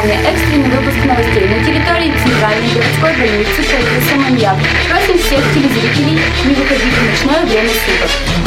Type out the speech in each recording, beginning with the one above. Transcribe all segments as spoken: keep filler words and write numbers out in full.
Внимание! Экстренный выпуск новостей. На территории Центральной городской больницы появился маньяк. Просим всех телезрителей не выходить в ночное время суток.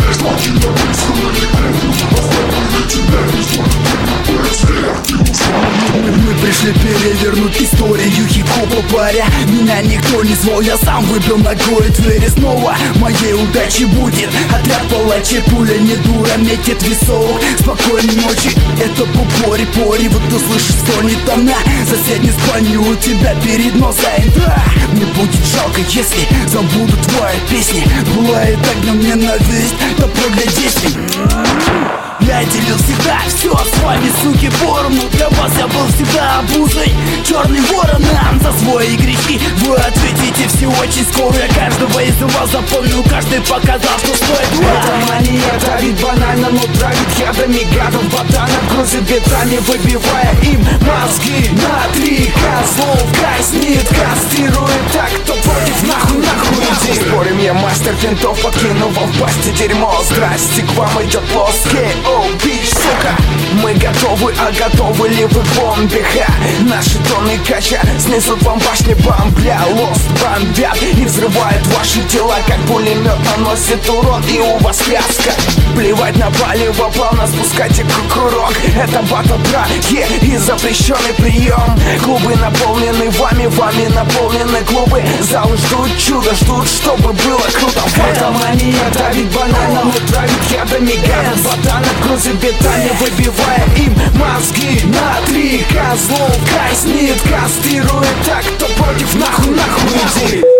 Мы пришли перевернуть историю хип-хопа, паря. Меня никто не звал, я сам выбил ногой двери снова. Моей удачи будет отряд палачей. Пуля не дура, метит висок. Спокойной ночи, это пупори-пори. Вот ты слышишь стонет она. Соседний спальни у тебя перед носом. Да, мне будет жалко, если забуду твои песни. Бывает огнем ненависть, то проглядись. Я делил всегда все с вами, суки, поровну. Для вас я был всегда обузой, черный вороном. За свои грехи вы ответите все очень скоро. Я каждого из вас запомнил, каждый показал, что стоит. Это мания давит банально, но травит ядами гадов. Ботанов грузит ветрами, выбивая им мозги. На три козлов казнит, кастирует так, кто против, нахуй, нахуй иди. Спорим, я мастер финтов, подкинул в пасти дерьмо. Здрасте, к вам идет лос, кей о, бич, сука. Мы готовы, а готовы ли вы к бомбе, ха? Наши тонны кача снесут вам башни бомбля. Лост бомбят и взрывают ваши тела, как пулемет наносит урон, и у вас пляска. Плевать на палево, плавно спускайте кукурок. Это батл братья и запрещенный прием. Клубы наполнены вами, вами наполнены клубы. Залы ждут чудо, ждут, чтобы было круто. Это мания давит банально, но травит ядами гадов. Ботанов грузит бетами, выбивая им мозги. На три козлов казнит, кастирует так, кто против, нахуй, нахуй иди.